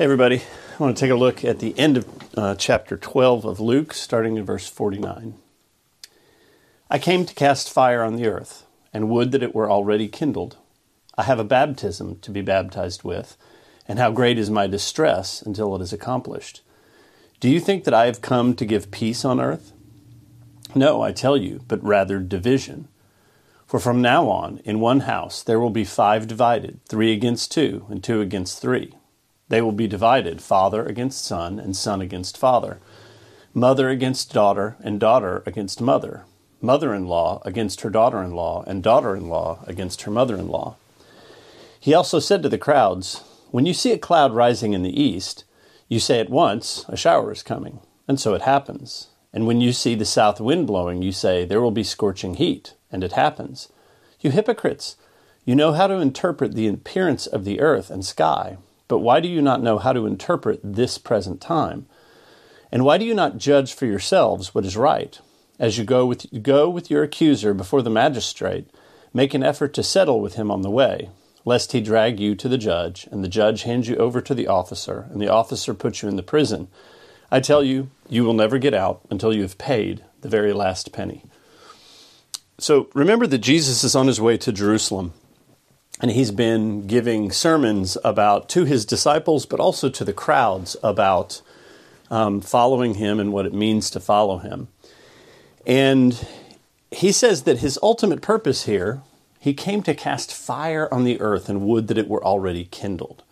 Hey everybody, I want to take a look at the end of chapter 12 of Luke, starting in verse 49. I came to cast fire on the earth, and would that it were already kindled. I have a baptism to be baptized with, and how great is my distress until it is accomplished. Do you think that I have come to give peace on earth? No, I tell you, but rather division. For from now on, in one house there will be 5 divided, 3 against 2, and 2 against 3. They will be divided, father against son, and son against father, mother against daughter, and daughter against mother, mother-in-law against her daughter-in-law, and daughter-in-law against her mother-in-law. He also said to the crowds, when you see a cloud rising in the east, you say at once, a shower is coming, and so it happens. And when you see the south wind blowing, you say, there will be scorching heat, and it happens. You hypocrites, you know how to interpret the appearance of the earth and sky, but why do you not know how to interpret this present time? And why do you not judge for yourselves what is right? As you go with your accuser before the magistrate, make an effort to settle with him on the way, lest he drag you to the judge, and the judge hands you over to the officer, and the officer puts you in the prison. I tell you, you will never get out until you have paid the very last penny. So remember that Jesus is on his way to Jerusalem. And he's been giving sermons to his disciples, but also to the crowds about following him and what it means to follow him. And he says that his ultimate purpose here, he came to cast fire on the earth and would that it were already kindled.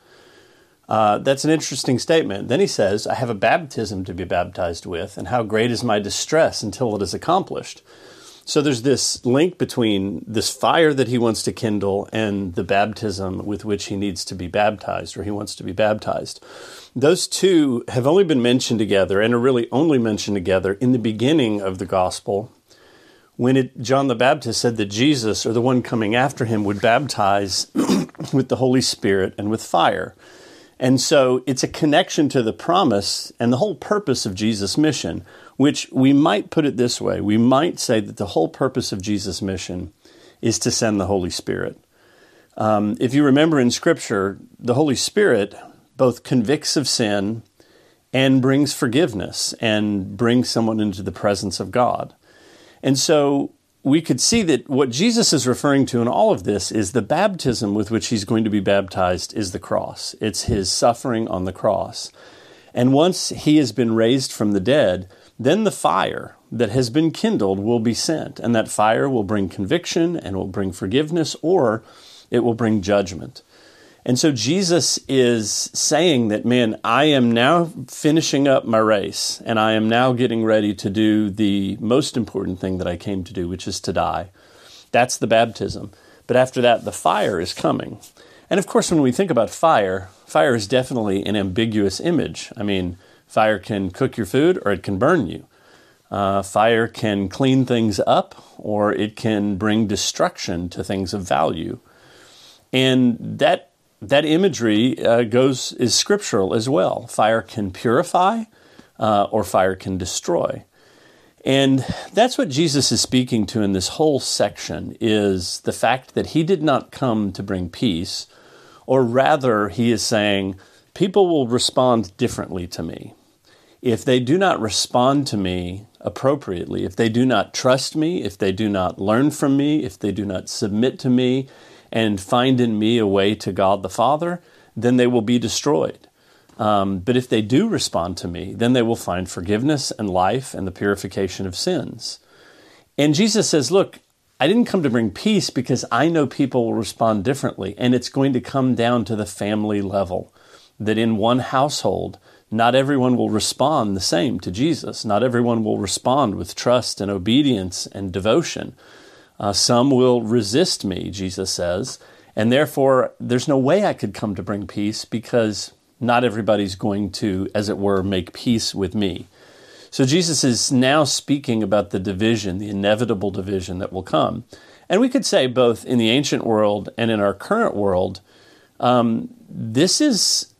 That's an interesting statement. Then he says, I have a baptism to be baptized with, and how great is my distress until it is accomplished. So there's this link between this fire that he wants to kindle and the baptism with which he needs to be baptized, or he wants to be baptized. Those two have only been mentioned together, and are really only mentioned together in the beginning of the gospel, when John the Baptist said that Jesus, or the one coming after him, would baptize with the Holy Spirit and with fire. And so it's a connection to the promise and the whole purpose of Jesus' mission, which we might put it this way. We might say that the whole purpose of Jesus' mission is to send the Holy Spirit. If you remember in Scripture, the Holy Spirit both convicts of sin and brings forgiveness and brings someone into the presence of God. And so we could see that what Jesus is referring to in all of this is the baptism with which he's going to be baptized is the cross. It's his suffering on the cross. And once he has been raised from the dead, then the fire that has been kindled will be sent. And that fire will bring conviction and will bring forgiveness, or it will bring judgment. And so Jesus is saying that, man, I am now finishing up my race, and I am now getting ready to do the most important thing that I came to do, which is to die. That's the baptism. But after that, the fire is coming. And of course, when we think about fire, fire is definitely an ambiguous image. I mean, fire can cook your food or it can burn you. Fire can clean things up, or it can bring destruction to things of value. And that imagery is scriptural as well. Fire can purify, or fire can destroy. And that's what Jesus is speaking to in this whole section, is the fact that he did not come to bring peace, or rather he is saying, people will respond differently to me. If they do not respond to me appropriately, if they do not trust me, if they do not learn from me, if they do not submit to me, and find in me a way to God the Father, then they will be destroyed. But if they do respond to me, then they will find forgiveness and life and the purification of sins. And Jesus says, look, I didn't come to bring peace because I know people will respond differently. And it's going to come down to the family level, that in one household, not everyone will respond the same to Jesus. Not everyone will respond with trust and obedience and devotion. Some will resist me, Jesus says, and therefore there's no way I could come to bring peace because not everybody's going to, as it were, make peace with me. So Jesus is now speaking about the division, the inevitable division that will come. And we could say both in the ancient world and in our current world, this is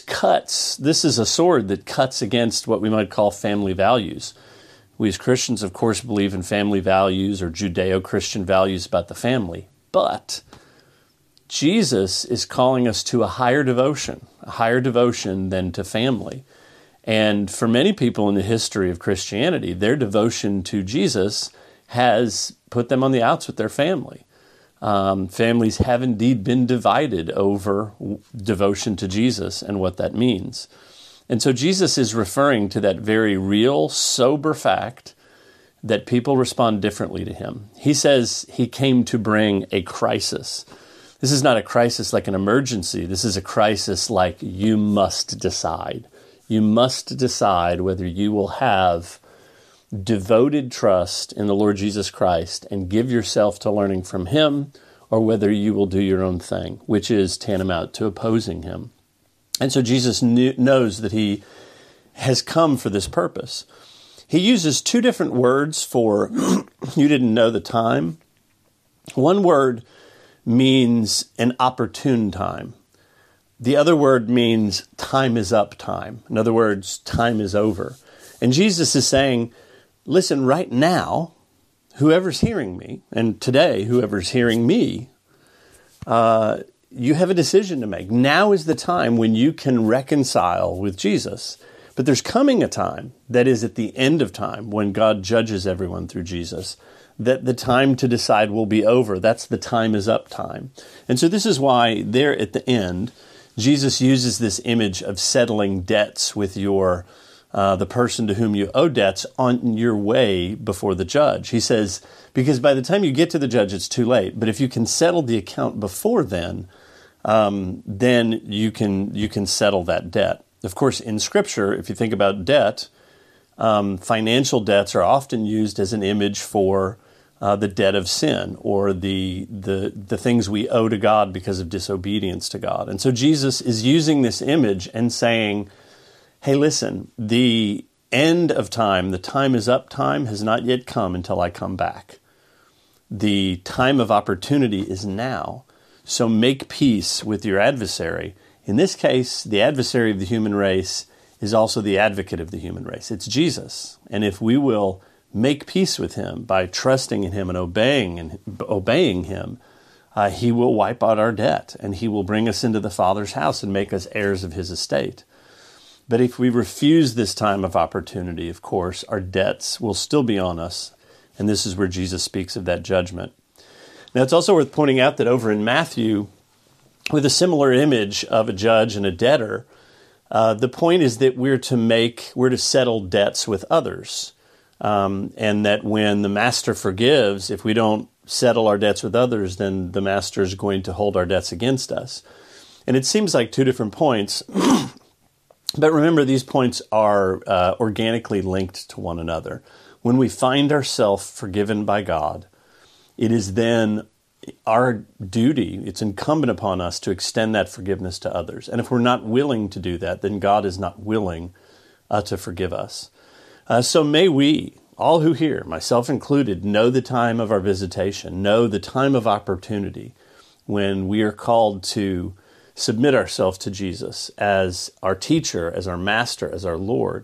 a sword that cuts against what we might call family values. We as Christians, of course, believe in family values or Judeo-Christian values about the family. But Jesus is calling us to a higher devotion than to family. And for many people in the history of Christianity, their devotion to Jesus has put them on the outs with their family. Families have indeed been divided over devotion to Jesus and what that means. And so Jesus is referring to that very real, sober fact that people respond differently to him. He says he came to bring a crisis. This is not a crisis like an emergency. This is a crisis like you must decide. You must decide whether you will have devoted trust in the Lord Jesus Christ and give yourself to learning from him, or whether you will do your own thing, which is tantamount to opposing him. And so Jesus knows that he has come for this purpose. He uses two different words for you didn't know the time. One word means an opportune time. The other word means time is up time. In other words, time is over. And Jesus is saying, listen, right now, whoever's hearing me, and today, whoever's hearing me, you have a decision to make. Now is the time when you can reconcile with Jesus. But there's coming a time that is at the end of time when God judges everyone through Jesus, that the time to decide will be over. That's the time is up time. And so this is why there at the end, Jesus uses this image of settling debts with the person to whom you owe debts on your way before the judge. He says, because by the time you get to the judge, it's too late. But if you can settle the account before then you can settle that debt. Of course, in Scripture, if you think about debt, financial debts are often used as an image for the debt of sin, or the things we owe to God because of disobedience to God. And so Jesus is using this image and saying, hey, listen, the end of time, the time is up time, has not yet come until I come back. The time of opportunity is now. So make peace with your adversary. In this case, the adversary of the human race is also the advocate of the human race. It's Jesus. And if we will make peace with him by trusting in him and obeying him, he will wipe out our debt, and he will bring us into the Father's house and make us heirs of his estate. But if we refuse this time of opportunity, of course, our debts will still be on us, and this is where Jesus speaks of that judgment. Now, it's also worth pointing out that over in Matthew, with a similar image of a judge and a debtor, the point is that we're to settle debts with others. And that when the master forgives, if we don't settle our debts with others, then the master is going to hold our debts against us. And it seems like two different points, but remember, these points are organically linked to one another. When we find ourselves forgiven by God, it is then our duty, it's incumbent upon us to extend that forgiveness to others. And if we're not willing to do that, then God is not willing to forgive us. So may we, all who hear, myself included, know the time of our visitation, know the time of opportunity when we are called to submit ourselves to Jesus as our teacher, as our master, as our Lord.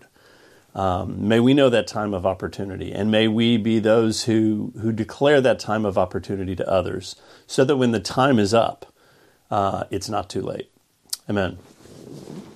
May we know that time of opportunity, and may we be those who declare that time of opportunity to others, so that when the time is up, it's not too late. Amen.